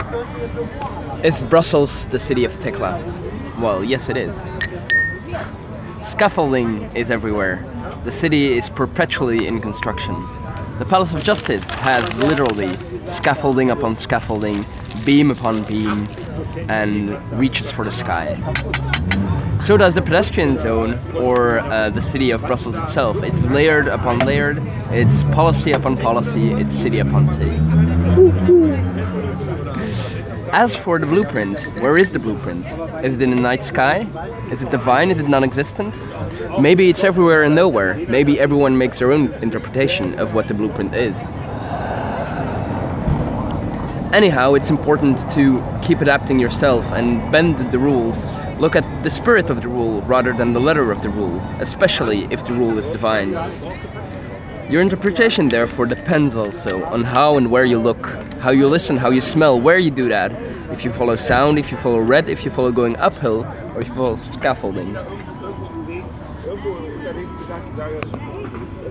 Is Brussels the city of Tekla? Well, yes it is. Scaffolding is everywhere. The city is perpetually in construction. The Palace of Justice has literally scaffolding upon scaffolding, beam upon beam, and reaches for the sky. So does the pedestrian zone, or the city of Brussels itself. It's layered upon layered, it's policy upon policy, it's city upon city. As for the blueprint, where is the blueprint? Is it in the night sky? Is it divine? Is it non-existent? Maybe it's everywhere and nowhere. Maybe everyone makes their own interpretation of what the blueprint is. Anyhow, it's important to keep adapting yourself and bend the rules. Look at the spirit of the rule rather than the letter of the rule, especially if the rule is divine. Your interpretation, therefore, depends also on how and where you look, how you listen, how you smell, where you do that. If you follow sound, if you follow red, if you follow going uphill, or if you follow scaffolding.